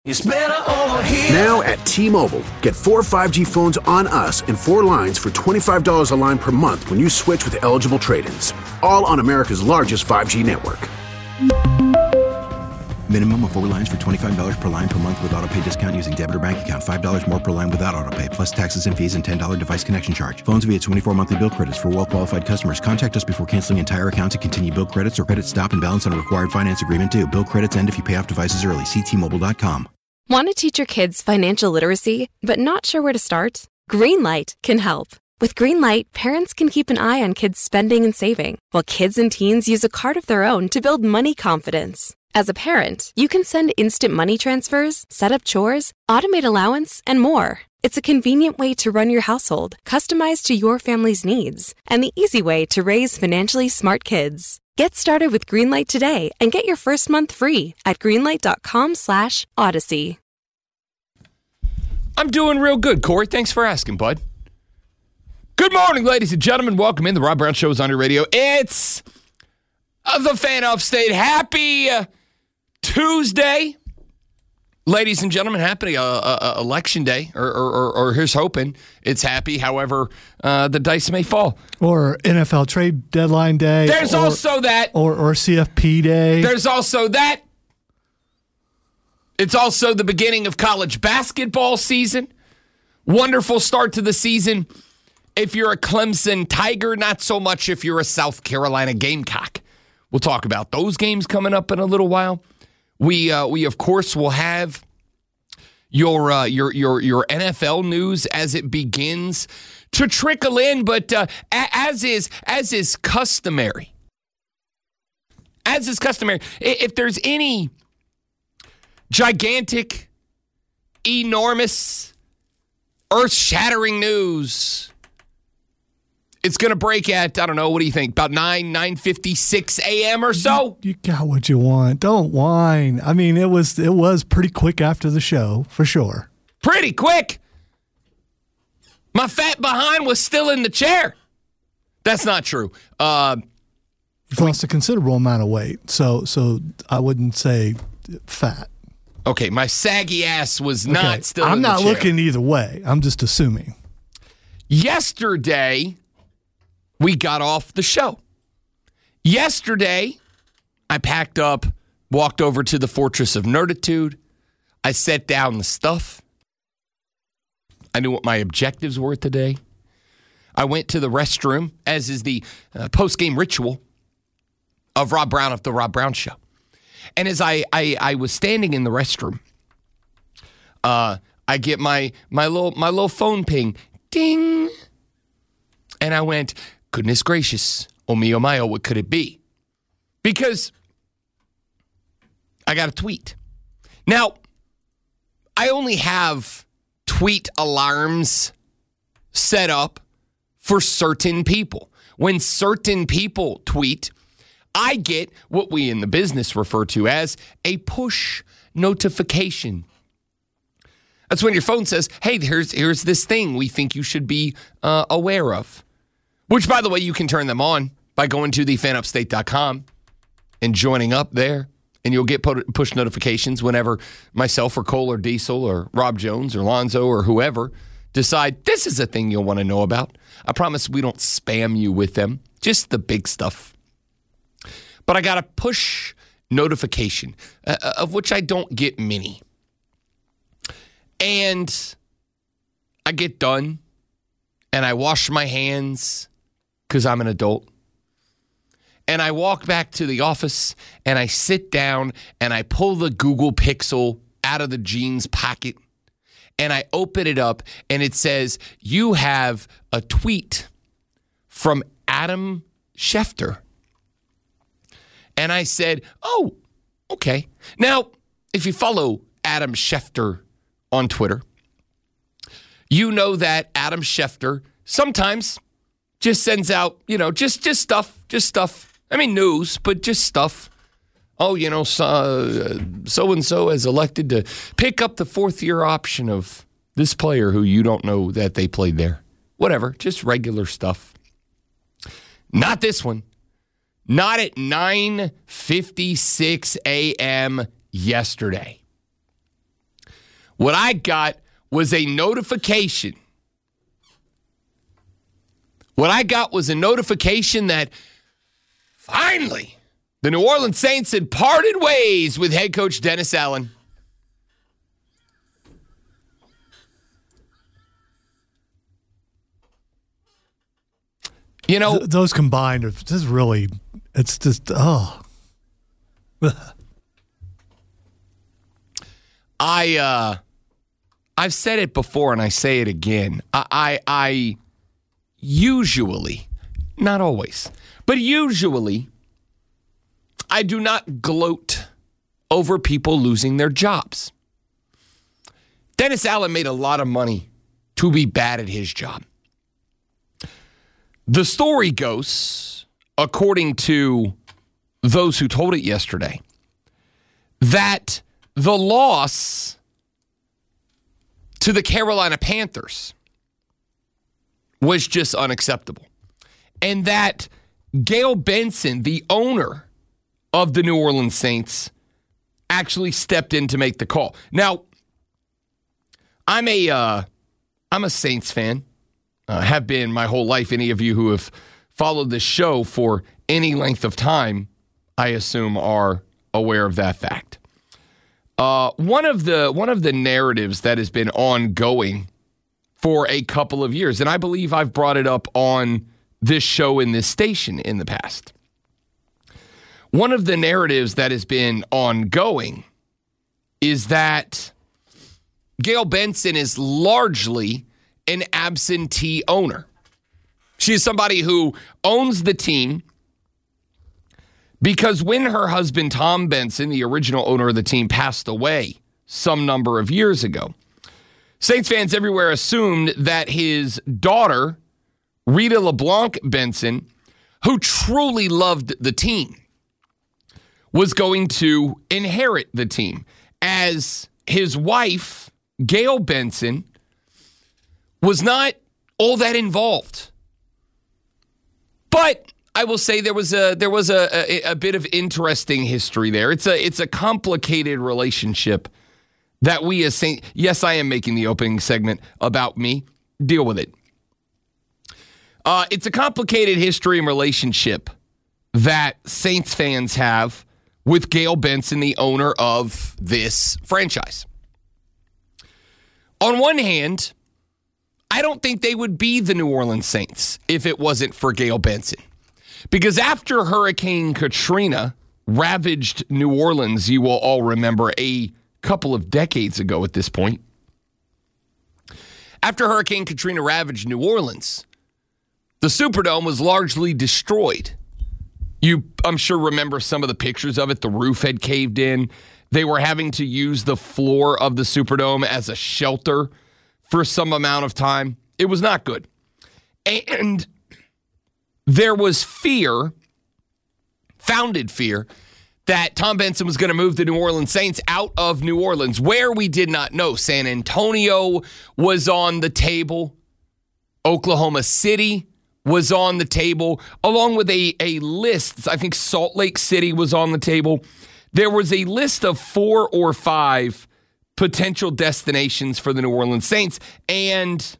It's better over here. Now at T-Mobile, get 4 5G phones on us and 4 lines for $25 a line per month when you switch with eligible trade-ins. All on America's largest 5G network. Minimum of 4 lines for $25 per line per month with autopay discount using debit or bank account. $5 more per line without autopay, plus taxes and fees and $10 device connection charge. Phones via 24 monthly bill credits for well-qualified customers. Contact us before canceling entire account to continue bill credits or credit stop and balance on a required finance agreement due. Bill credits end if you pay off devices early. See T-Mobile.com. Want to teach your kids financial literacy, but not sure where to start? Greenlight can help. With Greenlight, parents can keep an eye on kids' spending and saving, while kids and teens use a card of their own to build money confidence. As a parent, you can send instant money transfers, set up chores, automate allowance, and more. It's a convenient way to run your household, customized to your family's needs, and the easy way to raise financially smart kids. Get started with Greenlight today and get your first month free at greenlight.com/Odyssey. I'm doing real good, Corey. Thanks for asking, bud. Good morning, ladies and gentlemen. Welcome in. The Rob Brown Show is on your radio. It's the Fan Upstate. Happy Tuesday. Ladies and gentlemen, happy election day, or here's hoping it's happy. However, the dice may fall. Or NFL trade deadline day. There's also that. Or CFP day. There's also that. It's also the beginning of college basketball season. Wonderful start to the season. If you're a Clemson Tiger, not so much if you're a South Carolina Gamecock. We'll talk about those games coming up in a little while. We of course will have your NFL news as it begins to trickle in, but as is customary. As is customary, if there's any gigantic, enormous, earth-shattering news, it's going to break at, I don't know, what do you think, about 9:56 a.m. or so? You got what you want. Don't whine. I mean, it was pretty quick after the show, for sure. Pretty quick. My fat behind was still in the chair. That's not true. You've lost a considerable amount of weight, so I wouldn't say fat. Okay, my saggy ass was not still I'm in the chair. not looking either way. I'm just assuming. Yesterday, we got off the show. Yesterday, I packed up, walked over to the Fortress of Nerditude. I set down the stuff. I knew what my objectives were today. I went to the restroom, as is the post-game ritual of Rob Brown of the Rob Brown Show. And as I was standing in the restroom, I get my little phone ping, ding, and I went, goodness gracious, oh mio, what could it be? Because I got a tweet. Now, I only have tweet alarms set up for certain people. When certain people tweet, I get what we in the business refer to as a push notification. That's when your phone says, hey, here's this thing we think you should be aware of. Which, by the way, you can turn them on by going to thefanupstate.com and joining up there. And you'll get push notifications whenever myself or Cole or Diesel or Rob Jones or Lonzo or whoever decide this is a thing you'll want to know about. I promise we don't spam you with them, just the big stuff. But I got a push notification, of which I don't get many. And I get done, and I wash my hands because I'm an adult. And I walk back to the office, and I sit down, and I pull the Google Pixel out of the jeans pocket, and I open it up, and it says, you have a tweet from Adam Schefter. And I said, oh, okay. Now, if you follow Adam Schefter on Twitter, you know that Adam Schefter sometimes just sends out, just stuff. I mean, news, but just stuff. Oh, so-and-so has elected to pick up the fourth-year option of this player who you don't know that they played there. Whatever, just regular stuff. Not this one. Not at 9:56 a.m. yesterday. What I got was a notification. That finally the New Orleans Saints had parted ways with head coach Dennis Allen. You know, those combined are just really, it's just, oh. I've said it before and I say it again. I usually, not always, but usually, I do not gloat over people losing their jobs. Dennis Allen made a lot of money to be bad at his job. The story goes, according to those who told it yesterday, that the loss to the Carolina Panthers was just unacceptable. And that Gayle Benson, the owner of the New Orleans Saints, actually stepped in to make the call. Now, I'm a Saints fan. Have been my whole life. Any of you who have followed this show for any length of time, I assume, are aware of that fact. One of the narratives that has been ongoing for a couple of years, and I believe I've brought it up on this show in this station in the past. One of the narratives that has been ongoing is that Gayle Benson is largely an absentee owner. She is somebody who owns the team because when her husband, Tom Benson, the original owner of the team, passed away some number of years ago, Saints fans everywhere assumed that his daughter, Rita LeBlanc Benson, who truly loved the team, was going to inherit the team, as his wife, Gayle Benson, was not all that involved. But I will say there was a bit of interesting history there. It's a complicated relationship that we as Saints. Yes, I am making the opening segment about me. Deal with it. It's a complicated history and relationship that Saints fans have with Gayle Benson, the owner of this franchise. On one hand, I don't think they would be the New Orleans Saints if it wasn't for Gayle Benson. Because after Hurricane Katrina ravaged New Orleans, you will all remember a couple of decades ago at this point. After Hurricane Katrina ravaged New Orleans, the Superdome was largely destroyed. You, I'm sure, remember some of the pictures of it. The roof had caved in. They were having to use the floor of the Superdome as a shelter for some amount of time. It was not good. And there was fear, founded fear, that Tom Benson was going to move the New Orleans Saints out of New Orleans, where we did not know. San Antonio was on the table. Oklahoma City was on the table, along with a list. I think Salt Lake City was on the table. There was a list of 4 or 5 potential destinations for the New Orleans Saints, and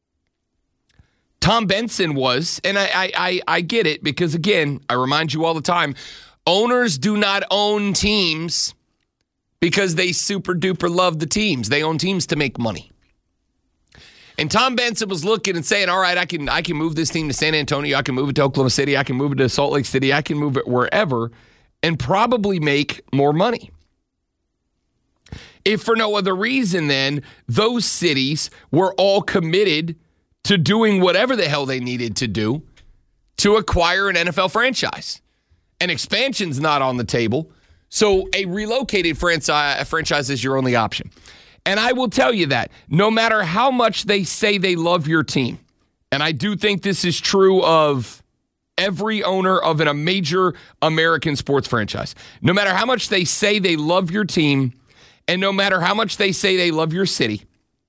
Tom Benson was, and I get it, because again, I remind you all the time, owners do not own teams because they super duper love the teams. They own teams to make money. And Tom Benson was looking and saying, all right, I can move this team to San Antonio, I can move it to Oklahoma City, I can move it to Salt Lake City, I can move it wherever, and probably make more money. If for no other reason, then, those cities were all committed to doing whatever the hell they needed to do to acquire an NFL franchise. An expansion's not on the table, so a relocated franchise is your only option. And I will tell you that no matter how much they say they love your team, and I do think this is true of every owner of a major American sports franchise, no matter how much they say they love your team, and no matter how much they say they love your city,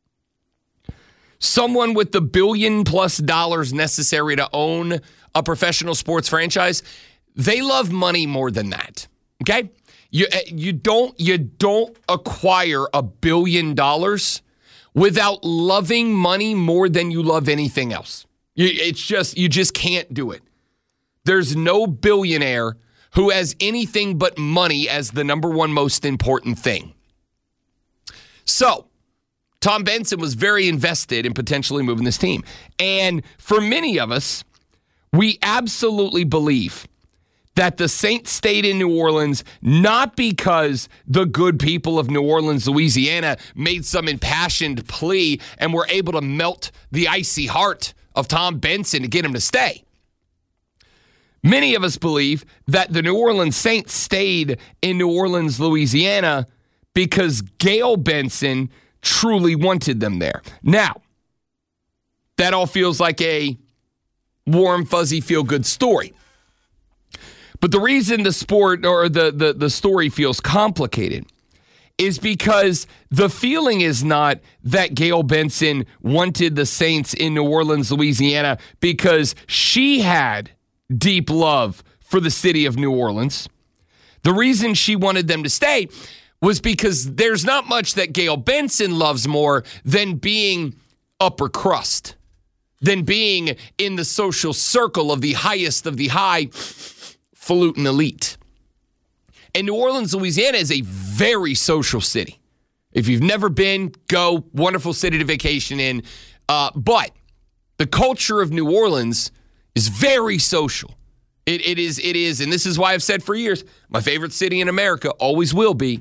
someone with the $1 billion+ necessary to own a professional sports franchise, they love money more than that. Okay? You don't acquire $1 billion without loving money more than you love anything else. You just can't do it. There's no billionaire who has anything but money as the number one most important thing. So, Tom Benson was very invested in potentially moving this team. And for many of us, we absolutely believe that the Saints stayed in New Orleans not because the good people of New Orleans, Louisiana made some impassioned plea and were able to melt the icy heart of Tom Benson to get him to stay. Many of us believe that the New Orleans Saints stayed in New Orleans, Louisiana because Gayle Benson truly wanted them there. Now, that all feels like a warm, fuzzy, feel-good story. But the reason the sport or the story feels complicated is because the feeling is not that Gayle Benson wanted the Saints in New Orleans, Louisiana, because she had deep love for the city of New Orleans. The reason she wanted them to stay was because there's not much that Gayle Benson loves more than being upper crust, than being in the social circle of the highest of the highfalutin elite. And New Orleans, Louisiana is a very social city. If you've never been, go. Wonderful city to vacation in. But the culture of New Orleans is very social. It is, and this is why I've said for years, my favorite city in America, always will be.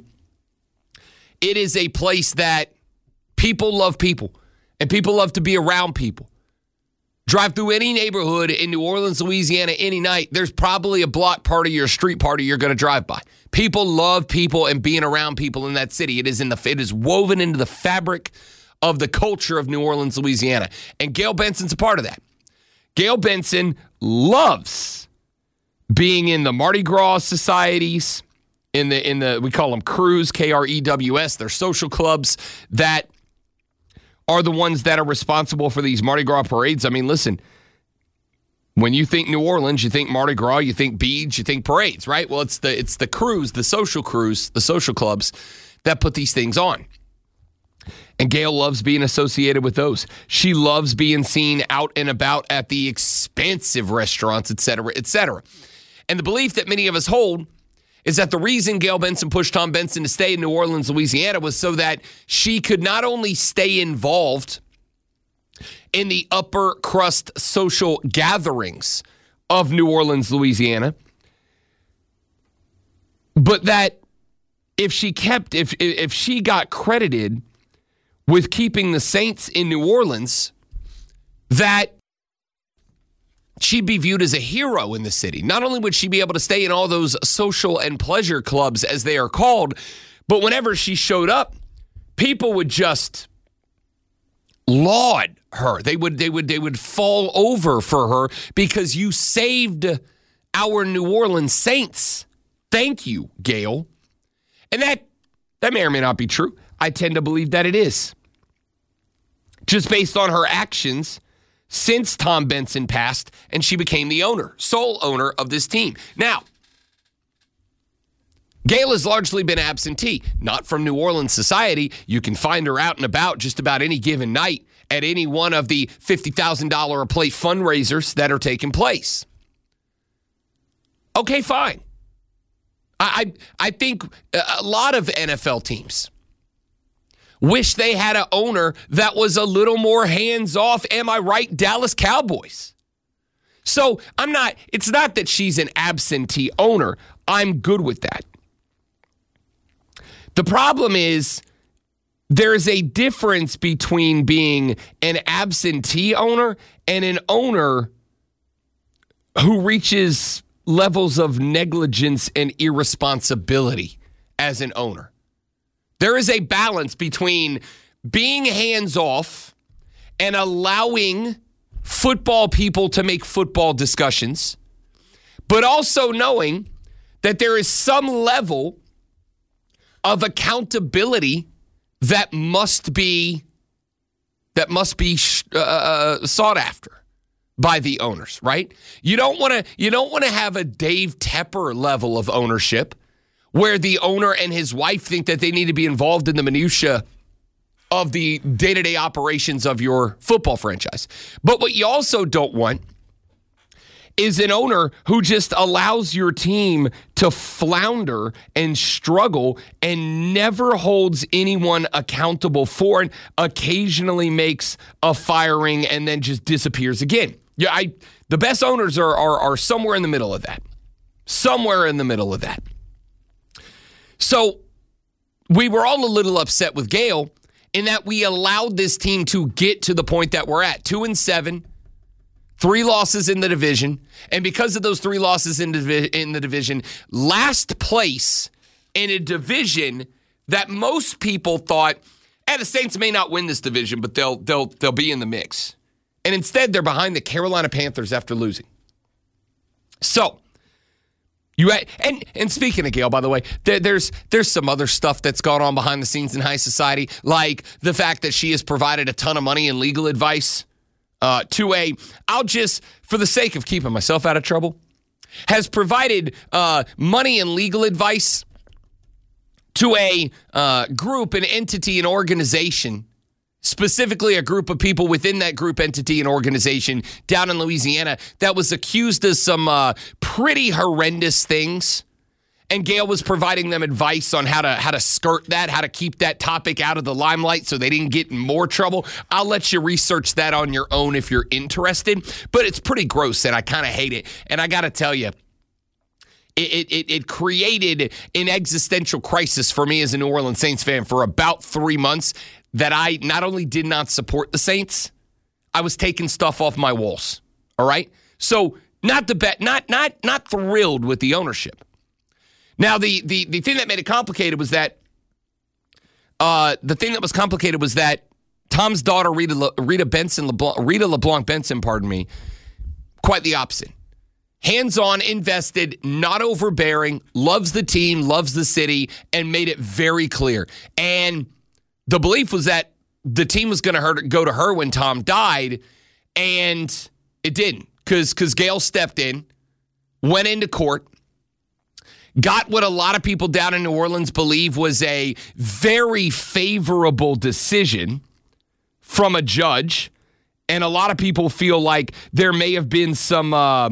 It is a place that people love people, and people love to be around people. Drive through any neighborhood in New Orleans, Louisiana, any night, there's probably a block party or a street party you're going to drive by. People love people and being around people in that city. It is woven into the fabric of the culture of New Orleans, Louisiana. And Gayle Benson's a part of that. Gayle Benson loves being in the Mardi Gras societies, in the we call them crews, Krews. They're social clubs that are the ones that are responsible for these Mardi Gras parades. I mean, listen, when you think New Orleans, you think Mardi Gras, you think beads, you think parades, right? Well, it's the crews, the social clubs that put these things on. And Gayle loves being associated with those. She loves being seen out and about at the expansive restaurants, et cetera, et cetera. And the belief that many of us hold is that the reason Gayle Benson pushed Tom Benson to stay in New Orleans, Louisiana, was so that she could not only stay involved in the upper crust social gatherings of New Orleans, Louisiana, but that if she got credited with keeping the Saints in New Orleans, that she'd be viewed as a hero in the city. Not only would she be able to stay in all those social and pleasure clubs, as they are called, but whenever she showed up, people would just laud her. They would fall over for her because you saved our New Orleans Saints. Thank you, Gayle. And that may or may not be true. I tend to believe that it is. Just based on her actions since Tom Benson passed and she became the sole owner of this team. Now, Gayle has largely been absentee, not from New Orleans society. You can find her out and about just about any given night at any one of the $50,000 a plate fundraisers that are taking place. Okay, fine. I think a lot of NFL teams wish they had an owner that was a little more hands-off. Am I right, Dallas Cowboys? So it's not that she's an absentee owner. I'm good with that. The problem is there's a difference between being an absentee owner and an owner who reaches levels of negligence and irresponsibility as an owner. There is a balance between being hands-off and allowing football people to make football discussions, but also knowing that there is some level of accountability that must be sought after by the owners, right? You don't want to have a Dave Tepper level of ownership where the owner and his wife think that they need to be involved in the minutia of the day-to-day operations of your football franchise. But what you also don't want is an owner who just allows your team to flounder and struggle and never holds anyone accountable for it, occasionally makes a firing and then just disappears again. Yeah, the best owners are somewhere in the middle of that. Somewhere in the middle of that. So we were all a little upset with Gale in that we allowed this team to get to the point that we're at. 2-7, 3 losses in the division. And because of those 3 losses in the division, last place in a division that most people thought, the Saints may not win this division, but they'll be in the mix. And instead, they're behind the Carolina Panthers after losing. So, and speaking of Gale, by the way, there's some other stuff that's gone on behind the scenes in high society, like the fact that she has provided a ton of money and legal advice I'll just, for the sake of keeping myself out of trouble, has provided money and legal advice to a group, an entity, an organization, specifically a group of people within that group, entity, and organization down in Louisiana that was accused of some pretty horrendous things. And Gale was providing them advice on how to skirt that, how to keep that topic out of the limelight so they didn't get in more trouble. I'll let you research that on your own if you're interested. But it's pretty gross, and I kind of hate it. And I got to tell you, it created an existential crisis for me as a New Orleans Saints fan for about 3 months that I not only did not support the Saints, I was taking stuff off my walls. All right? So not thrilled with the ownership. Now, the thing that made it complicated was that Tom's daughter, Rita LeBlanc Benson, quite the opposite. Hands-on, invested, not overbearing, loves the team, loves the city, and made it very clear. And the belief was that the team was going to go to her when Tom died, and it didn't, because Gale stepped in, went into court, got what a lot of people down in New Orleans believe was a very favorable decision from a judge, and a lot of people feel like there may have been some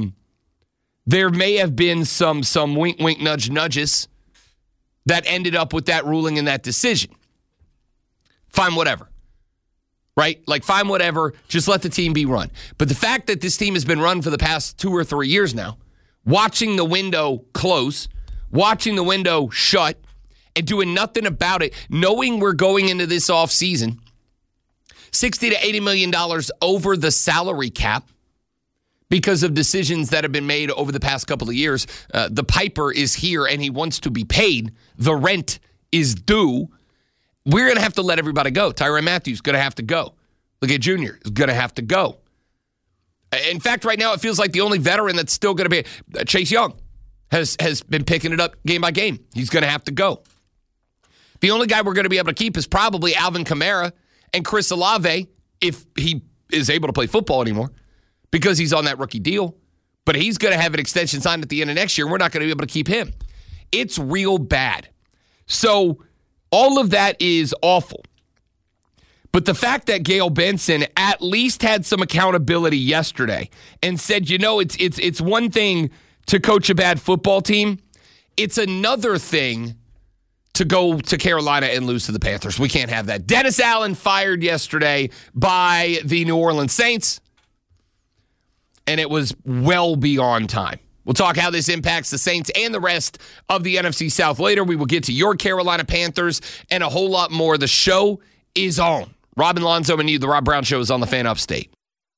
wink, wink, nudge, nudges that ended up with that ruling and that decision. Fine, whatever. Right? Like, fine, whatever. Just let the team be run. But the fact that this team has been run for the past 2 or 3 years now, watching the window close, watching the window shut, and doing nothing about it, knowing we're going into this offseason $60 to $80 million over the salary cap because of decisions that have been made over the past couple of years. The piper is here, and he wants to be paid. The rent is due. We're going to have to let everybody go. Tyrann Mathieu is going to have to go. Legette Jr. is going to have to go. In fact, right now, it feels like the only veteran that's still going to be Chase Young has been picking it up game by game. He's going to have to go. The only guy we're going to be able to keep is probably Alvin Kamara and Chris Olave, if he is able to play football anymore, because he's on that rookie deal. But he's going to have an extension signed at the end of next year, and we're not going to be able to keep him. It's real bad. So all of that is awful. But the fact that Gale Benson at least had some accountability yesterday and said, it's one thing to coach a bad football team. It's another thing to go to Carolina and lose to the Panthers. We can't have that. Dennis Allen fired yesterday by the New Orleans Saints, and it was well beyond time. We'll talk how this impacts the Saints and the rest of the NFC South later. We will get to your Carolina Panthers and a whole lot more. The show is on. Robin Lonzo and you, The Rob Brown Show is on the Fan Upstate.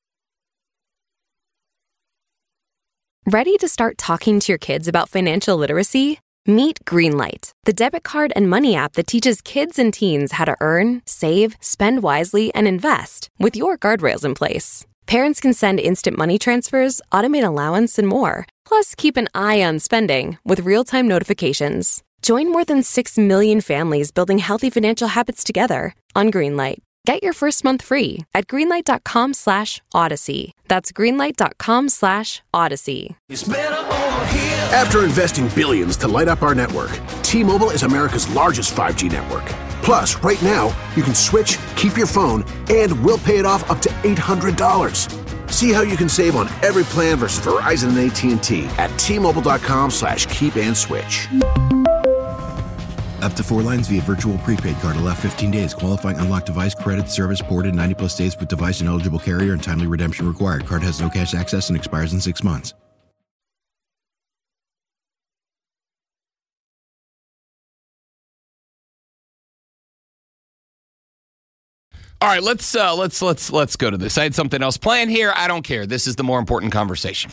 Ready to start talking to your kids about financial literacy? Meet Greenlight, the debit card and money app that teaches kids and teens how to earn, save, spend wisely, and invest with your guardrails in place. Parents can send instant money transfers, automate allowance, and more. Plus, keep an eye on spending with real-time notifications. Join more than 6 million families building healthy financial habits together on Greenlight. Get your first month free at greenlight.com/Odyssey. That's greenlight.com/Odyssey. It's better over here. After investing billions to light up our network, T-Mobile is America's largest 5G network. Plus, right now, you can switch, keep your phone, and we'll pay it off up to $800. See how you can save on every plan versus Verizon and AT&T at T-Mobile.com/keep-and-switch. Up to 4 lines via virtual prepaid card. Allow 15 days. Qualifying unlocked device credit service ported 90+ days with device and eligible carrier and timely redemption required. Card has no cash access and expires in 6 months. All right, let's go to this. I had something else planned here. I don't care. This is the more important conversation.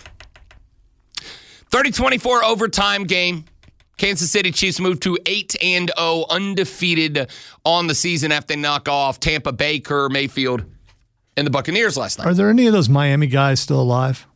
30-24 overtime game. Kansas City Chiefs move to 8-0, undefeated on the season after they knock off Tampa Bay, Kerr, Mayfield, and the Buccaneers last night. Are there any of those Miami guys still alive?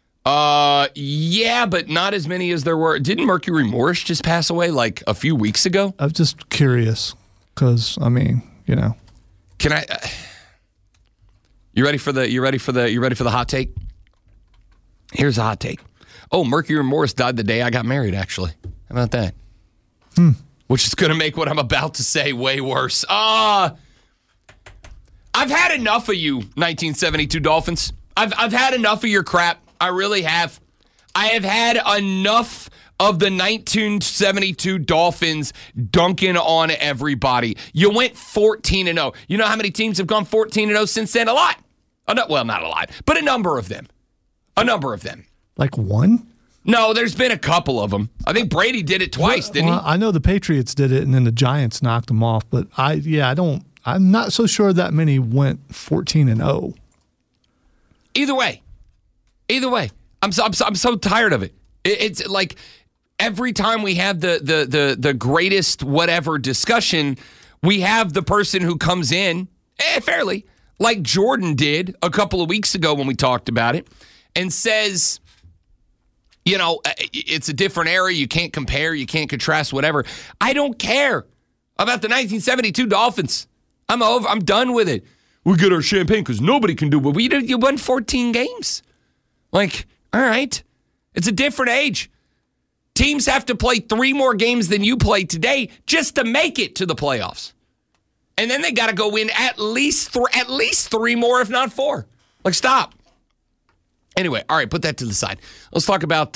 Yeah, but not as many as there were. Didn't Mercury Morris just pass away like a few weeks ago? I'm just curious because, I mean, you know. Can I? You ready for the hot take? Here's a hot take. Oh, Mercury Morris died the day I got married. Actually, how about that? Which is going to make what I'm about to say way worse. I've had enough of you, 1972 Dolphins. I've had enough of your crap. I really have. I have had enough of the 1972 Dolphins dunking on everybody. You went 14-0. You know how many teams have gone 14-0 since then? A lot. Well, not a lot, but a number of them. Like one? No, there's been a couple of them. I think Brady did it twice, didn't he? I know the Patriots did it, and then the Giants knocked them off. But I'm not so sure that many went 14-0. Either way, I'm so tired of it. It's like every time we have the greatest whatever discussion, we have the person who comes in fairly, like Jordan did a couple of weeks ago when we talked about it, and says, you know, it's a different era. You can't compare. You can't contrast, whatever. I don't care about the 1972 Dolphins. I'm done with it. We get our champagne because nobody can do what we did. You won 14 games. Like, all right. It's a different age. Teams have to play 3 more games than you played today just to make it to the playoffs. And then they got to go win at least 3 more, if not 4. Like, stop. Anyway, all right, put that to the side. Let's talk about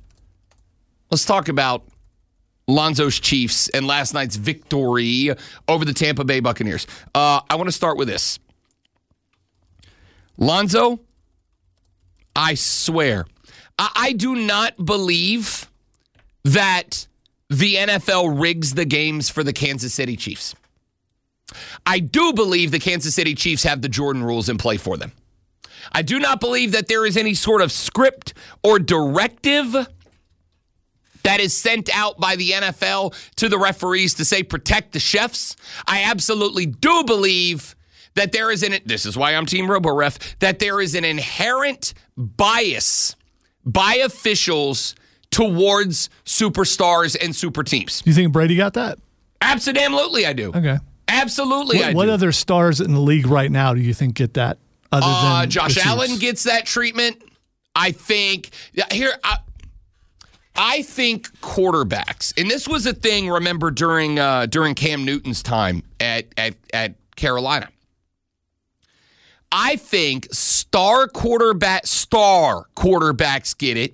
Lonzo's Chiefs and last night's victory over the Tampa Bay Buccaneers. I want to start with this. Lonzo, I swear, I do not believe that the NFL rigs the games for the Kansas City Chiefs. I do believe the Kansas City Chiefs have the Jordan rules in play for them. I do not believe that there is any sort of script or directive that is sent out by the NFL to the referees to say protect the chefs. I absolutely do believe that there is this is why I'm Team RoboRef, that there is an inherent bias by officials towards superstars and super teams. Do you think Brady got that? Absolutely, I do. Okay. Absolutely, I do. What other stars in the league right now do you think get that? Other than Josh Allen gets that treatment. I think I think quarterbacks, and this was a thing. Remember during Cam Newton's time at Carolina. I think star quarterbacks get it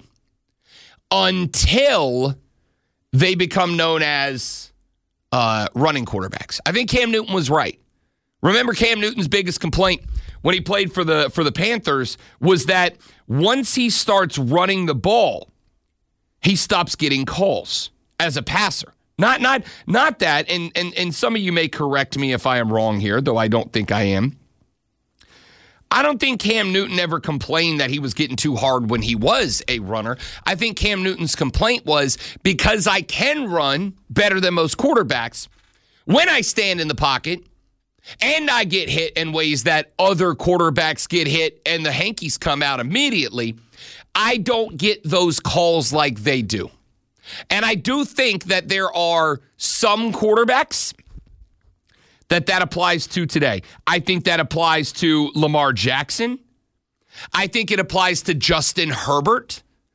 until they become known as running quarterbacks. I think Cam Newton was right. Remember, Cam Newton's biggest complaint when he played for the Panthers was that once he starts running the ball, he stops getting calls as a passer. Not that, and some of you may correct me if I am wrong here, though I don't think I am. I don't think Cam Newton ever complained that he was getting too hard when he was a runner. I think Cam Newton's complaint was because I can run better than most quarterbacks, when I stand in the pocket and I get hit in ways that other quarterbacks get hit and the hankies come out immediately, I don't get those calls like they do. And I do think that there are some quarterbacks that applies to today. I think that applies to Lamar Jackson. I think it applies to Justin Herbert.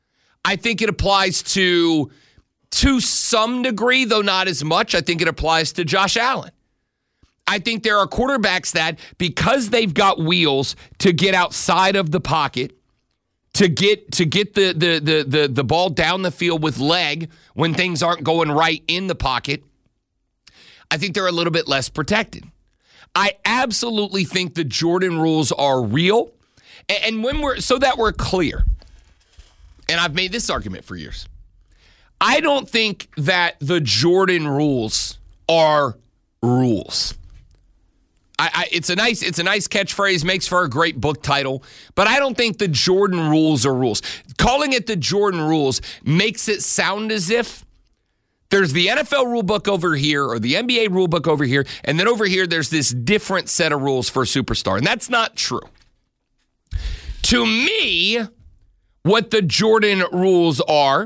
I think it applies to some degree, though not as much. I think it applies to Josh Allen. I think there are quarterbacks that, because they've got wheels to get outside of the pocket, to get the ball down the field with leg when things aren't going right in the pocket, I think they're a little bit less protected. I absolutely think the Jordan rules are real. And so that we're clear, and I've made this argument for years, I don't think that the Jordan rules are rules. It's a nice catchphrase, makes for a great book title, but I don't think the Jordan rules are rules. Calling it the Jordan rules makes it sound as if there's the NFL rule book over here or the NBA rule book over here, and then over here there's this different set of rules for a superstar, and that's not true. To me, what the Jordan rules are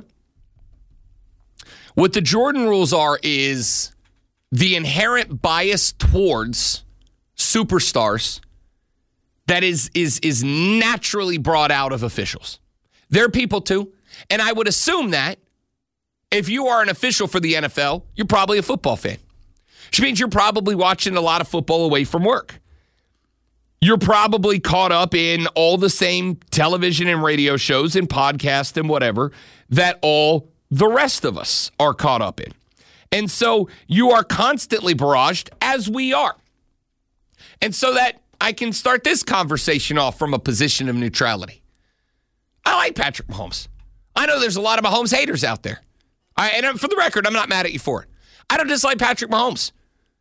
is the inherent bias towards superstars that is naturally brought out of officials. There are people too, and I would assume that if you are an official for the NFL, you're probably a football fan, which means you're probably watching a lot of football away from work. You're probably caught up in all the same television and radio shows and podcasts and whatever that all the rest of us are caught up in. And so you are constantly barraged, as we are. And so that I can start this conversation off from a position of neutrality. I like Patrick Mahomes. I know there's a lot of Mahomes haters out there. And for the record, I'm not mad at you for it. I don't dislike Patrick Mahomes.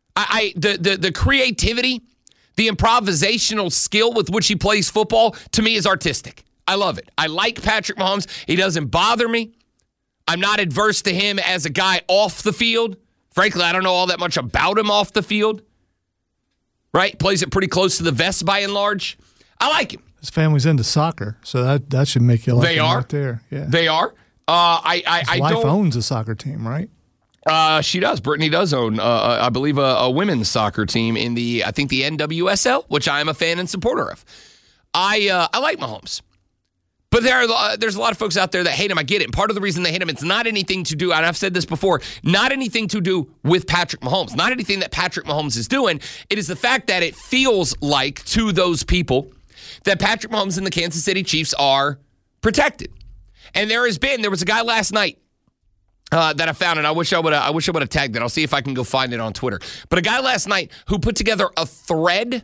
The creativity, the improvisational skill with which he plays football, to me, is artistic. I love it. I like Patrick Mahomes. He doesn't bother me. I'm not adverse to him as a guy off the field. Frankly, I don't know all that much about him off the field. Right? Plays it pretty close to the vest by and large. I like him. His family's into soccer, so that should make you like him right there. Yeah. They are. His wife owns a soccer team, right? She does. Brittany does own, I believe, a women's soccer team in the NWSL, which I am a fan and supporter of. I like Mahomes. But there's a lot of folks out there that hate him. I get it. And part of the reason they hate him, it's not anything to do, and I've said this before, not anything to do with Patrick Mahomes. Not anything that Patrick Mahomes is doing. It is the fact that it feels like to those people that Patrick Mahomes and the Kansas City Chiefs are protected. And there was a guy last night that I found, and I wish I would have tagged it. I'll see if I can go find it on Twitter. But a guy last night who put together a thread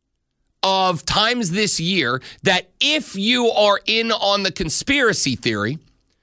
of times this year that, if you are in on the conspiracy theory,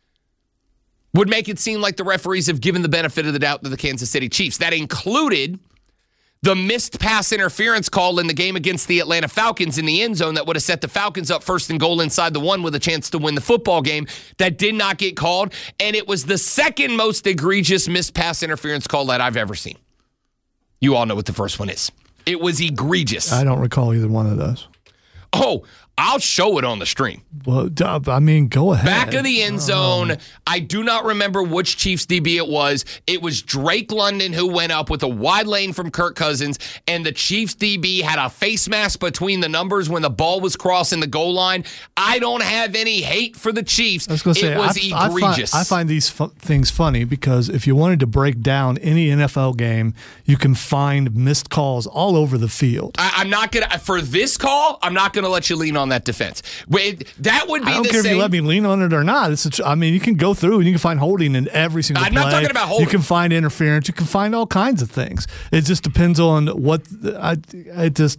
would make it seem like the referees have given the benefit of the doubt to the Kansas City Chiefs. That included the missed pass interference call in the game against the Atlanta Falcons in the end zone that would have set the Falcons up 1st and goal inside the 1 with a chance to win the football game. That did not get called, and it was the second most egregious missed pass interference call that I've ever seen. You all know what the first one is. It was egregious. I don't recall either one of those. Oh, I'll show it on the stream. Well, I mean, go ahead. Back of the end zone. I do not remember which Chiefs DB it was. It was Drake London who went up with a wide lane from Kirk Cousins, and the Chiefs DB had a face mask between the numbers when the ball was crossing the goal line. I don't have any hate for the Chiefs. It was egregious. I find these things funny because if you wanted to break down any NFL game, you can find missed calls all over the field. I'm not going to, for this call, I'm not going to let you lean on that defense. That would be the same. I don't care if you let me lean on it or not. You can go through and you can find holding in every single play. I'm not talking about holding. You can find interference. You can find all kinds of things. It just depends on what. I get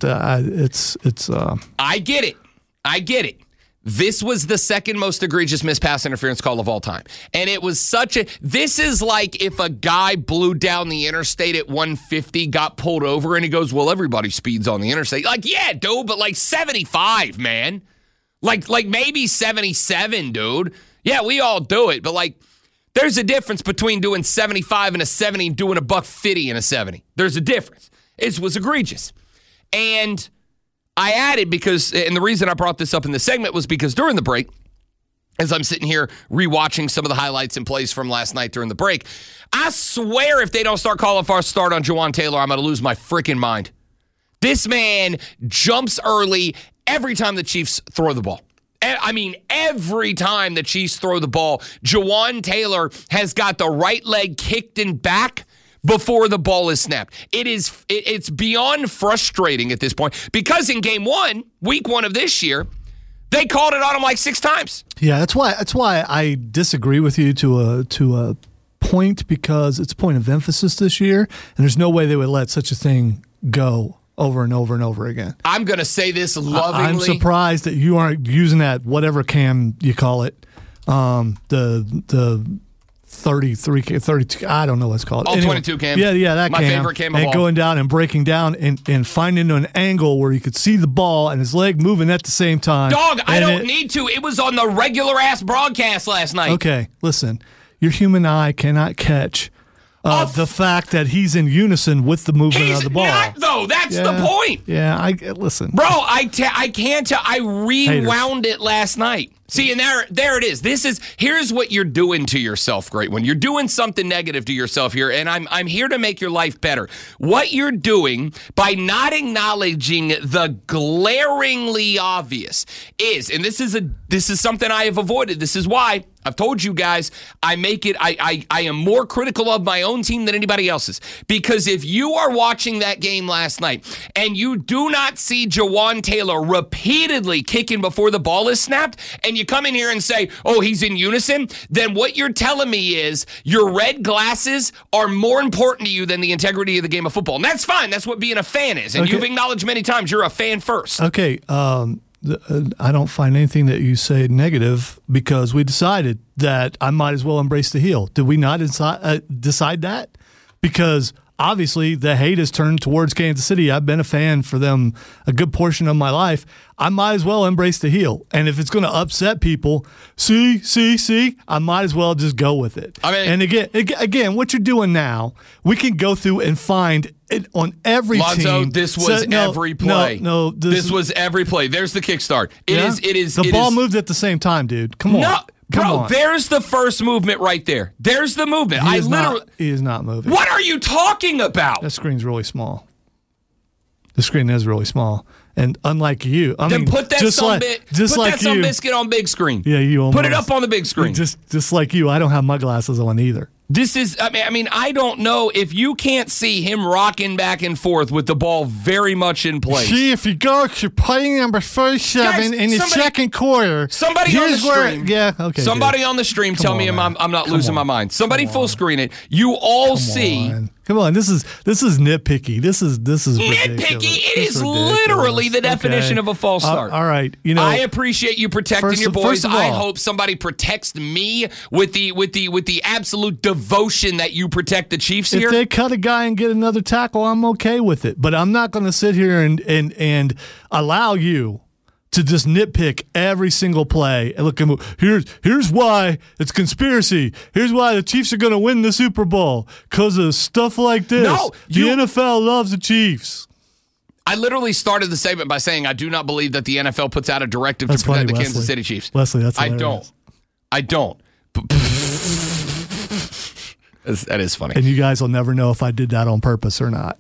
it. I get it. This was the second most egregious missed pass interference call of all time. And it was this is like if a guy blew down the interstate at 150, got pulled over, and he goes, well, everybody speeds on the interstate. Like, yeah, dude, but like 75, man. Like maybe 77, dude. Yeah, we all do it. But like, there's a difference between doing 75 and a 70 and doing $150 and a 70. There's a difference. It was egregious. And I added and the reason I brought this up in the segment was because during the break, as I'm sitting here rewatching some of the highlights and plays from last night during the break, I swear if they don't start calling for a start on Jawan Taylor, I'm going to lose my freaking mind. This man jumps early every time the Chiefs throw the ball. And I mean, every time the Chiefs throw the ball, Jawaan Taylor has got the right leg kicked in back before the ball is snapped. It's beyond frustrating at this point because in game 1, week 1 of this year, they called it on him like 6 times. Yeah, that's why I disagree with you to a point, because it's a point of emphasis this year, and there's no way they would let such a thing go over and over and over again. I'm going to say this lovingly. I'm surprised that you aren't using that, whatever cam you call it, the 33, 32, I don't know what it's called. All 22 cam. Yeah, that My cam. favorite cam of and all. Going down and breaking down and finding an angle where you could see the ball and his leg moving at the same time. Dog, I don't need to. It was on the regular-ass broadcast last night. Okay, listen. Your human eye cannot catch the fact that he's in unison with the movement of the ball. He's not, though. That's the point. Yeah, listen. Bro, I can't tell. I rewound it last night. See, and there it is. Here's what you're doing to yourself, Great One. You're doing something negative to yourself here, and I'm here to make your life better. What you're doing by not acknowledging the glaringly obvious is, and this is something I have avoided. This is why I've told you guys I am more critical of my own team than anybody else's. Because if you are watching that game last night and you do not see Jawaan Taylor repeatedly kicking before the ball is snapped, and you come in here and say, oh, he's in unison, then what you're telling me is your red glasses are more important to you than the integrity of the game of football. And that's fine. That's what being a fan is. And you've acknowledged many times you're a fan first. Okay, I don't find anything that you say negative, because we decided that I might as well embrace the heel. Did we not decide that? Because obviously the hate has turned towards Kansas City. I've been a fan for them a good portion of my life. I might as well embrace the heel. And if it's going to upset people, see, I might as well just go with it. I mean, and again, what you're doing now, we can go through and find it on every Lonzo, team. this was every play. No, this was every play. There's the kickstart. It is. The ball moved at the same time, dude. Come on. No. Bro, there's the first movement right there. There's the movement. He is not moving. What are you talking about? That screen's really small. The screen is really small. And unlike you, put that some biscuit on big screen. Yeah, you almost. Put it up on the big screen. Just like you, I don't have my glasses on either. I don't know if you can't see him rocking back and forth with the ball very much in place. See, if you go to play number 37 in the second quarter. Somebody on the stream. Somebody on the stream tell me I'm not losing my mind. Somebody full screen it. You all see. Come on, this is nitpicky. This is ridiculous. Nitpicky. It is literally the definition of a false start. All right, I appreciate you protecting your boys. I hope somebody protects me with the absolute devotion that you protect the Chiefs here. If they cut a guy and get another tackle, I'm okay with it. But I'm not going to sit here and allow you to just nitpick every single play and look and here's why it's conspiracy. Here's why the Chiefs are going to win the Super Bowl, because of stuff like this. No, the NFL loves the Chiefs. I literally started the segment by saying I do not believe that the NFL puts out a directive to protect the Kansas City Chiefs. Leslie, that's hilarious. I don't. That is funny. And you guys will never know if I did that on purpose or not.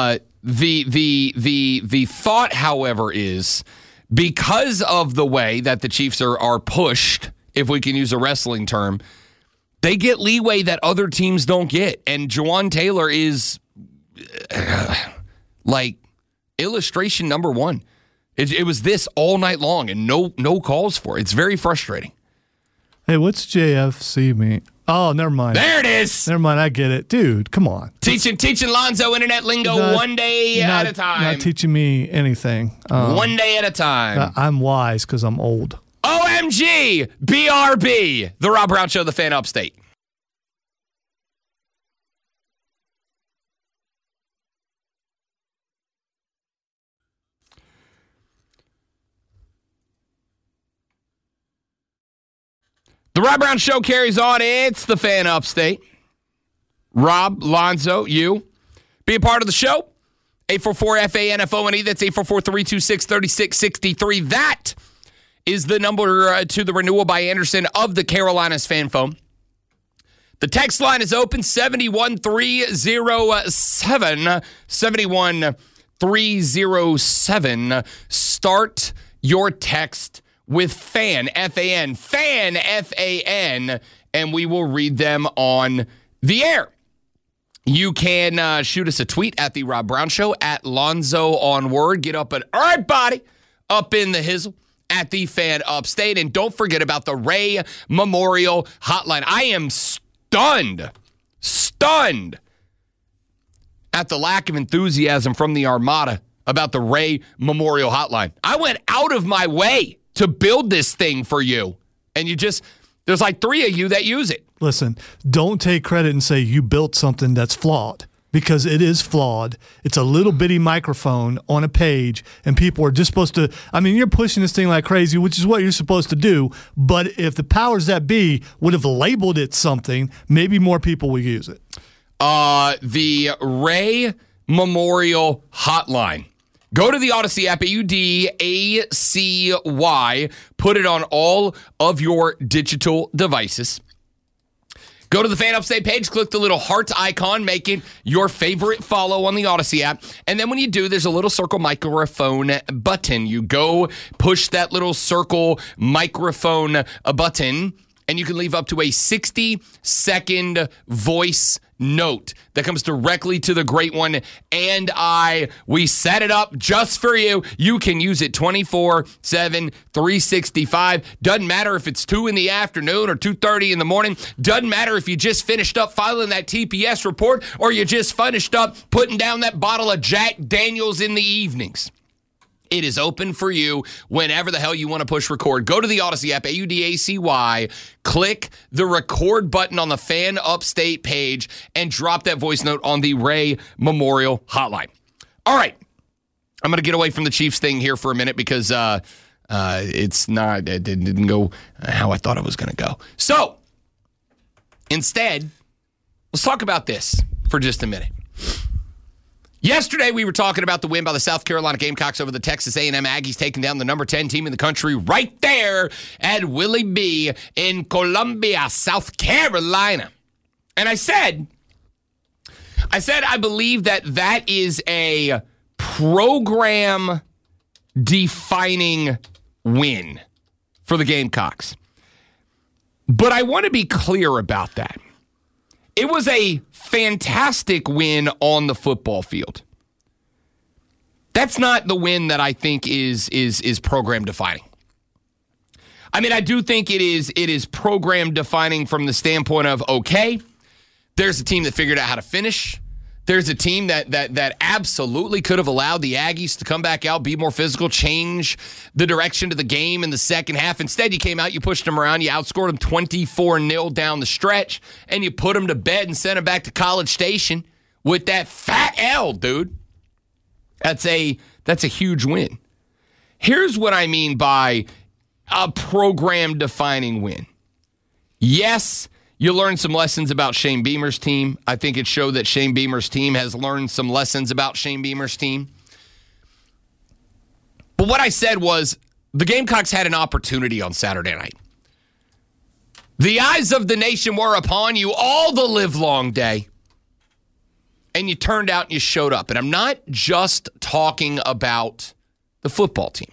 The thought, however, is because of the way that the Chiefs are pushed, if we can use a wrestling term, they get leeway that other teams don't get. And Jawaan Taylor is like illustration number one. It was this all night long and no calls for it. It's very frustrating. Hey, what's JFC mean? Oh, never mind. There it is. Never mind. I get it. Dude, come on. Teaching Lonzo internet lingo one day at a time. Not teaching me anything. One day at a time. I'm wise because I'm old. OMG! BRB! The Rob Brown Show, the Fan Upstate. The Rob Brown Show carries on. It's the Fan Upstate. Rob, Lonzo, you. Be a part of the show. 844-FANFONE. That's 844-326-3663. That is the number to the renewal by Anderson of the Carolinas Fan Phone. The text line is open, 71307. 71307. Start your text with FAN, F-A-N, FAN, F-A-N, and we will read them on the air. You can shoot us a tweet at The Rob Brown Show, at Lonzo on Word. Get up at everybody up in the hizzle at The Fan Upstate. And don't forget about the Ray Memorial Hotline. I am stunned at the lack of enthusiasm from the Armada about the Ray Memorial Hotline. I went out of my way to build this thing for you. And there's like 3 of you that use it. Listen, don't take credit and say you built something that's flawed, because it is flawed. It's a little bitty microphone on a page, and people are just supposed to, you're pushing this thing like crazy, which is what you're supposed to do. But if the powers that be would have labeled it something, maybe more people would use it. The Ray Memorial Hotline. Go to the Odyssey app, AUDACY. Put it on all of your digital devices. Go to the Fan Upstate page, click the little heart icon, make it your favorite follow on the Odyssey app. And then when you do, there's a little circle microphone button. You go push that little circle microphone button, and you can leave up to a 60-second voice note that comes directly to the great one and we set it up just for you. You can use it 24/7, 365. Doesn't matter if it's 2 in the afternoon or 2:30 in the morning. Doesn't matter if you just finished up filing that TPS report or you just finished up putting down that bottle of Jack Daniels in the evenings. It is open for you whenever the hell you want to push record. Go to the Odyssey app, AUDACY, click the record button on the Fan Upstate page, and drop that voice note on the Ray Memorial Hotline. All right. I'm going to get away from the Chiefs thing here for a minute because it didn't go how I thought it was going to go. So, instead, let's talk about this for just a minute. Yesterday, we were talking about the win by the South Carolina Gamecocks over the Texas A&M Aggies, taking down the number 10 team in the country right there at Willie B in Columbia, South Carolina. And I said I believe that is a program-defining win for the Gamecocks. But I want to be clear about that. It was a fantastic win on the football field. That's not the win that I think is program defining. I do think it is program defining from the standpoint of, okay, there's a team that figured out how to finish. There's a team that absolutely could have allowed the Aggies to come back out, be more physical, change the direction of the game in the second half. Instead, you came out, you pushed them around, you outscored them 24-0 down the stretch, and you put them to bed and sent them back to College Station with that fat L, dude. That's a huge win. Here's what I mean by a program-defining win. Yes, you learned some lessons about Shane Beamer's team. I think it showed that Shane Beamer's team has learned some lessons about Shane Beamer's team. But what I said was the Gamecocks had an opportunity on Saturday night. The eyes of the nation were upon you all the livelong day. And you turned out and you showed up. And I'm not just talking about the football team.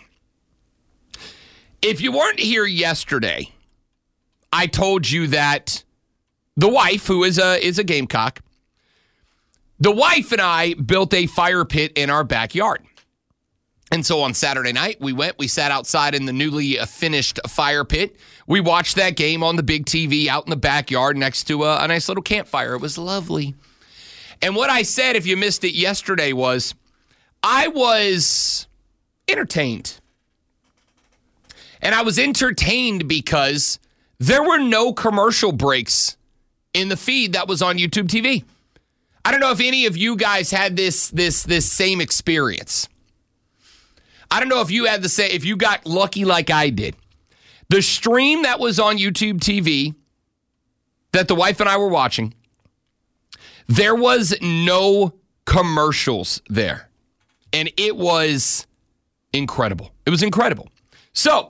If you weren't here yesterday, I told you that the wife, who is a Gamecock, the wife and I built a fire pit in our backyard. And so on Saturday night, we sat outside in the newly finished fire pit. We watched that game on the big TV out in the backyard next to a nice little campfire. It was lovely. And what I said, if you missed it yesterday, was I was entertained. And I was entertained because there were no commercial breaks in the feed that was on YouTube TV. I don't know if any of you guys had this same experience. I don't know if you had the same, if you got lucky like I did. The stream that was on YouTube TV that the wife and I were watching, there was no commercials there. And it was incredible. It was incredible. So,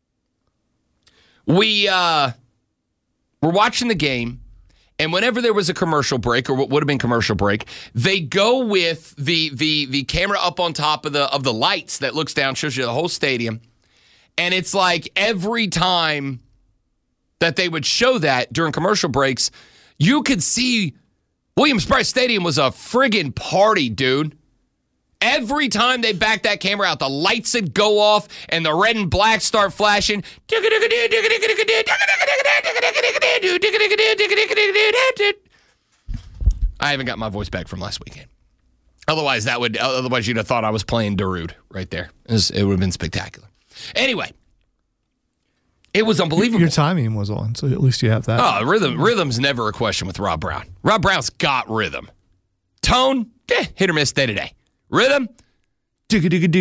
we were watching the game. And whenever there was a commercial break, or what would have been commercial break, they go with the camera up on top of the lights that looks down, shows you the whole stadium. And it's like every time that they would show that during commercial breaks, you could see Williams-Brice Stadium was a friggin' party, dude. Every time they backed that camera out, the lights would go off and the red and black start flashing. I haven't got my voice back from last weekend. Otherwise, you'd have thought I was playing Darude right there. It would have been spectacular. Anyway, it was unbelievable. Your timing was on, so at least you have that. Oh, rhythm's never a question with Rob Brown. Rob Brown's got rhythm. Tone, hit or miss day to day. Rhythm, so you just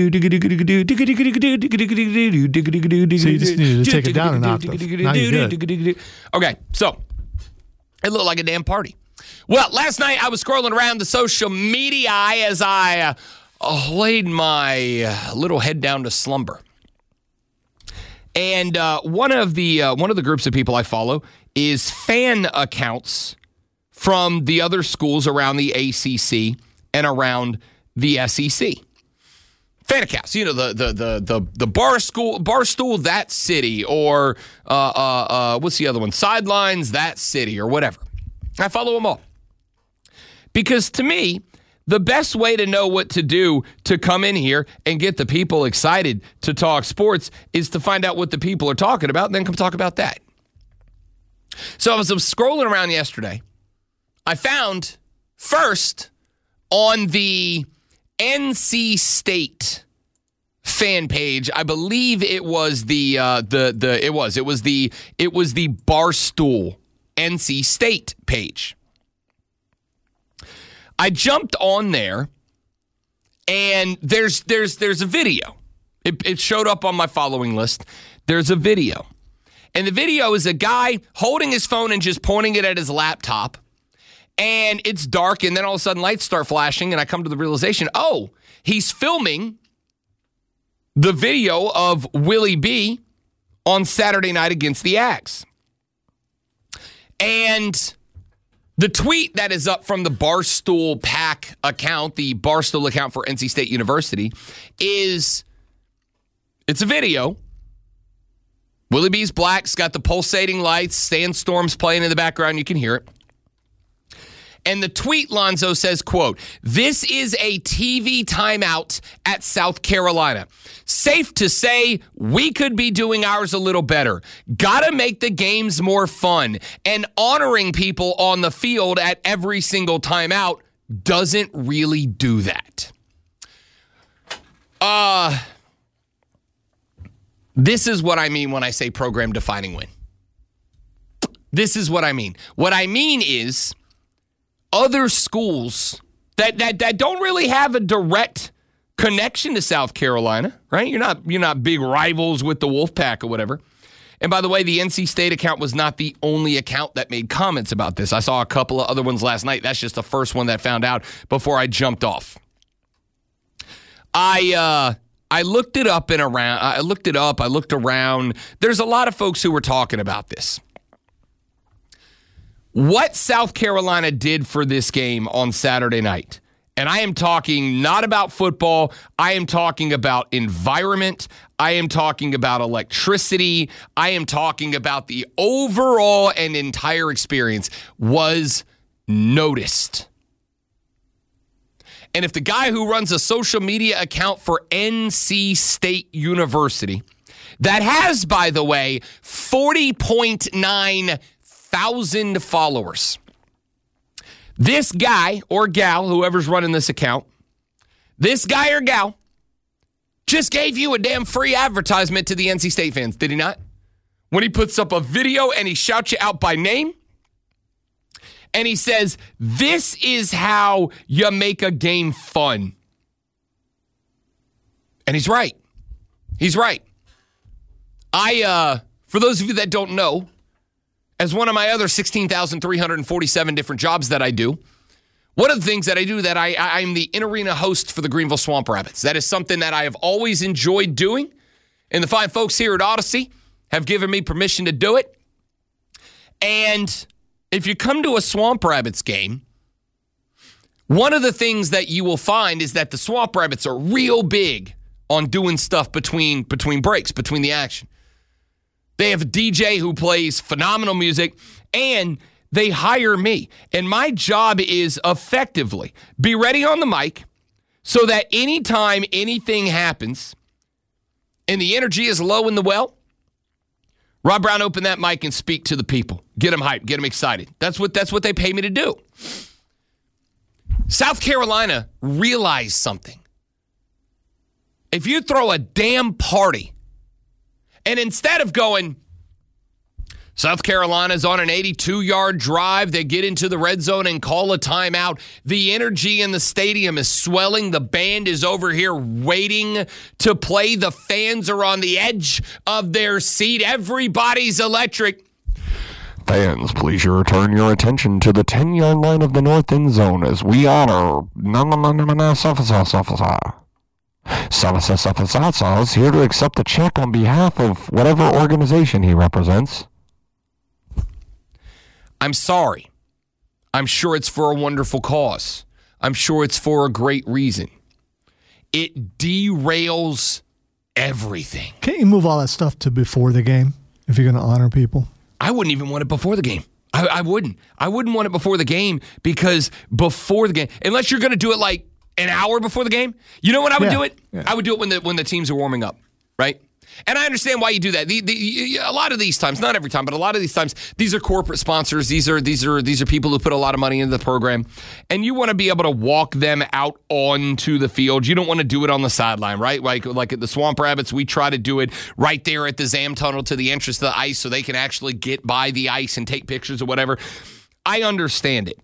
needed to take it down an octave. Now you're good. Okay, so it looked like a damn party. Well, last night I was scrolling around the social media as I laid my little head down to slumber. And one of the groups of people I follow is fan accounts from the other schools around the ACC and around the SEC. Fan accounts, the Barstool That City, or what's the other one? Sidelines That City, or whatever. I follow them all. Because to me, the best way to know what to do to come in here and get the people excited to talk sports is to find out what the people are talking about and then come talk about that. So I was scrolling around yesterday. I found first on the NC State fan page, I believe it was the Barstool NC State page. I jumped on there, and there's a video. It showed up on my following list. There's a video. And the video is a guy holding his phone and just pointing it at his laptop. And it's dark, and then all of a sudden lights start flashing, and I come to the realization, he's filming the video of Willie B on Saturday night against the Ags. And the tweet that is up from the Barstool Pack account, the Barstool account for NC State University, it's a video. Willie B's black. It's got the pulsating lights, sandstorms playing in the background. You can hear it. And the tweet, Lonzo, says, quote, "This is a TV timeout at South Carolina. Safe to say we could be doing ours a little better. Gotta make the games more fun. And honoring people on the field at every single timeout doesn't really do that." This is what I mean when I say program-defining win. This is what I mean. What I mean is other schools that don't really have a direct connection to South Carolina, right? You're not big rivals with the Wolfpack or whatever. And by the way, the NC State account was not the only account that made comments about this. I saw a couple of other ones last night. That's just the first one that found out before I jumped off. I looked it up and around. I looked it up. I looked around. There's a lot of folks who were talking about this. What South Carolina did for this game on Saturday night, and I am talking not about football, I am talking about environment, I am talking about electricity, I am talking about the overall and entire experience, was noticed. And if the guy who runs a social media account for NC State University, that has, by the way, 40.9 thousand followers. This guy or gal, whoever's running this account, this guy or gal just gave you a damn free advertisement to the NC State fans, did he not? When he puts up a video and he shouts you out by name and he says, "This is how you make a game fun." And he's right. He's right. For those of you that don't know, as one of my other 16,347 different jobs that I do, one of the things that I do that I'm the in-arena host for the Greenville Swamp Rabbits. That is something that I have always enjoyed doing, and the fine folks here at Odyssey have given me permission to do it. And if you come to a Swamp Rabbits game, one of the things that you will find is that the Swamp Rabbits are real big on doing stuff between breaks, between the action. They have a DJ who plays phenomenal music, and they hire me. And my job is effectively be ready on the mic so that anytime anything happens and the energy is low in the well, Rob Brown, open that mic and speak to the people. Get them hyped, get them excited. That's what they pay me to do. South Carolina realized something. If you throw a damn party, and instead of going, South Carolina's on an 82-yard drive, they get into the red zone and call a timeout. The energy in the stadium is swelling. The band is over here waiting to play. The fans are on the edge of their seat. Everybody's electric. Fans, please return your attention to the 10-yard line of the north end zone as we honor Salasa is here to accept the check on behalf of whatever organization he represents. I'm sorry. I'm sure it's for a wonderful cause. I'm sure it's for a great reason. It derails everything. Can't you move all that stuff to before the game if you're going to honor people? I wouldn't even want it before the game. I wouldn't. I wouldn't want it before the game because before the game, unless you're going to do it like an hour before the game, you know when I would do it? Yeah. I would do it when the teams are warming up, right? And I understand why you do that. A lot of these times, not every time, but a lot of these times, these are corporate sponsors. These are people who put a lot of money into the program, and you want to be able to walk them out onto the field. You don't want to do it on the sideline, right? Like at the Swamp Rabbits, we try to do it right there at the Zam Tunnel to the entrance to the ice, so they can actually get by the ice and take pictures or whatever. I understand it,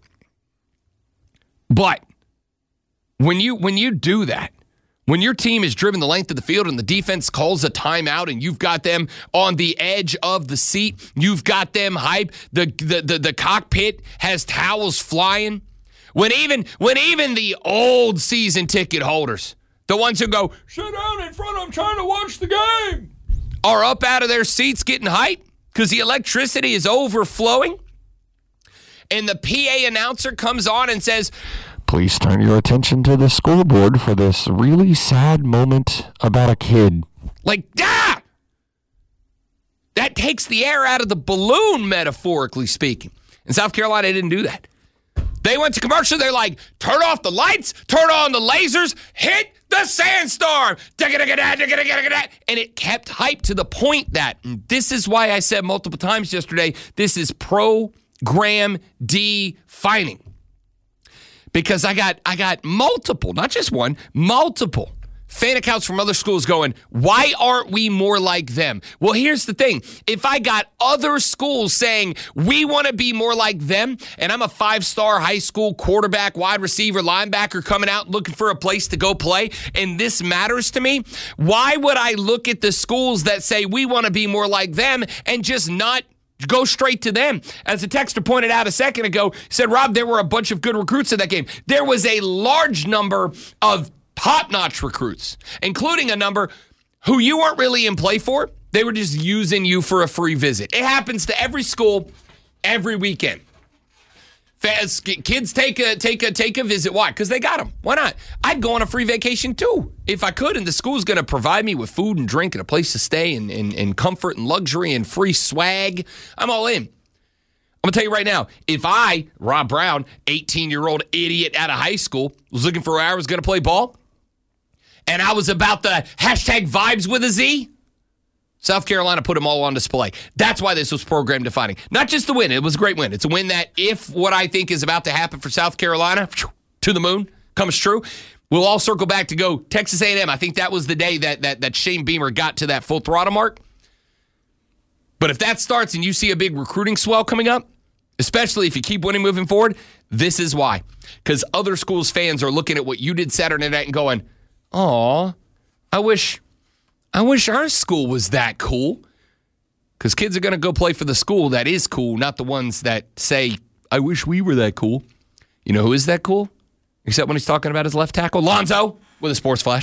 but when you do that, when your team is driven the length of the field and the defense calls a timeout and you've got them on the edge of the seat, you've got them hyped, the cockpit has towels flying. When even the old season ticket holders, the ones who go, sit down in front, I'm trying to watch the game, are up out of their seats getting hyped because the electricity is overflowing, and the PA announcer comes on and says, please turn your attention to the scoreboard for this really sad moment about a kid. Like, that takes the air out of the balloon, metaphorically speaking. In South Carolina, they didn't do that. They went to commercial. They're like, turn off the lights, turn on the lasers, hit the sandstorm. And it kept hype to the point that, and this is why I said multiple times yesterday, this is program defining. Because I got multiple, not just one, multiple fan accounts from other schools going, why aren't we more like them? Well, here's the thing. If I got other schools saying, we want to be more like them, and I'm a 5-star high school quarterback, wide receiver, linebacker coming out looking for a place to go play, and this matters to me, why would I look at the schools that say we want to be more like them and just not go straight to them? As the texter pointed out a second ago, he said, Rob, there were a bunch of good recruits in that game. There was a large number of top-notch recruits, including a number who you weren't really in play for. They were just using you for a free visit. It happens to every school every weekend. Kids take a visit. Why? Because they got them. Why not? I'd go on a free vacation too if I could, and the school's going to provide me with food and drink and a place to stay and comfort and luxury and free swag. I'm all in. I'm going to tell you right now, if I, Rob Brown, 18-year-old idiot out of high school, was looking for where I was going to play ball, and I was about the hashtag vibes with a Z, South Carolina put them all on display. That's why this was program defining. Not just the win. It was a great win. It's a win that if what I think is about to happen for South Carolina, to the moon, comes true, we'll all circle back to go Texas A&M. I think that was the day that Shane Beamer got to that full throttle mark. But if that starts and you see a big recruiting swell coming up, especially if you keep winning moving forward, this is why. Because other schools' fans are looking at what you did Saturday night and going, aw, I wish our school was that cool. Because kids are going to go play for the school that is cool, not the ones that say, I wish we were that cool. You know who is that cool? Except when he's talking about his left tackle, Lonzo, with a sports flash.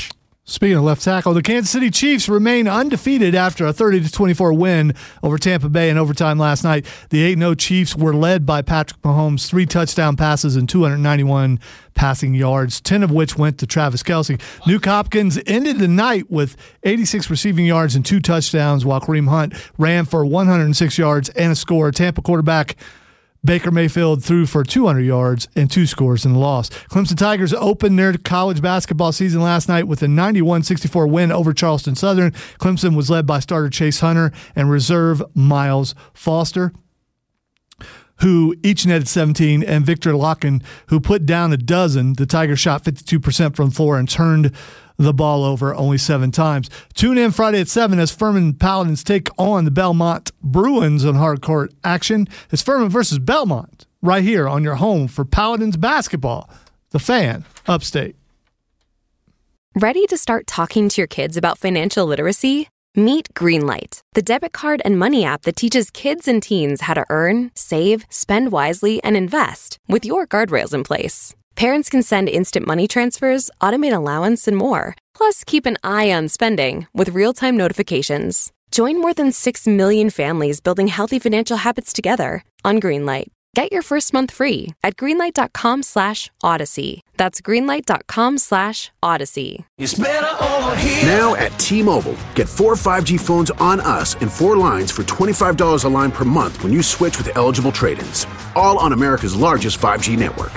Speaking of left tackle, the Kansas City Chiefs remain undefeated after a 30-24 win over Tampa Bay in overtime last night. The 8-0 Chiefs were led by Patrick Mahomes, 3 touchdown passes and 291 passing yards, 10 of which went to Travis Kelce. Nuke Hopkins ended the night with 86 receiving yards and 2 touchdowns, while Kareem Hunt ran for 106 yards and a score. Tampa quarterback Baker Mayfield threw for 200 yards and 2 scores in the loss. Clemson Tigers opened their college basketball season last night with a 91-64 win over Charleston Southern. Clemson was led by starter Chase Hunter and reserve Miles Foster, who each netted 17, and Victor Locken, who put down a dozen. The Tigers shot 52% from the floor and turned the ball over only 7 times. Tune in Friday at 7 as Furman Paladins take on the Belmont Bruins on hardcourt action. It's Furman versus Belmont right here on your home for Paladins basketball. The Fan, Upstate. Ready to start talking to your kids about financial literacy? Meet Greenlight, the debit card and money app that teaches kids and teens how to earn, save, spend wisely, and invest with your guardrails in place. Parents can send instant money transfers, automate allowance, and more. Plus, keep an eye on spending with real-time notifications. Join more than 6 million families building healthy financial habits together on Greenlight. Get your first month free at greenlight.com/Odyssey. That's greenlight.com/Odyssey. Now at T-Mobile, get 4 5G phones on us and 4 lines for $25 a line per month when you switch with eligible trade-ins. All on America's largest 5G network.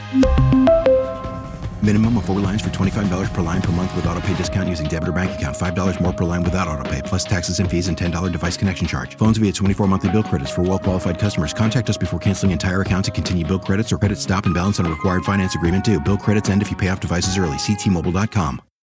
Minimum of 4 lines for $25 per line per month with autopay discount using debit or bank account. $5 more per line without autopay, plus taxes and fees and $10 device connection charge. Phones via 24 monthly bill credits for well-qualified customers. Contact us before canceling entire account to continue bill credits or credit stop and balance on a required finance agreement due. Bill credits end if you pay off devices early. See T-Mobile.com.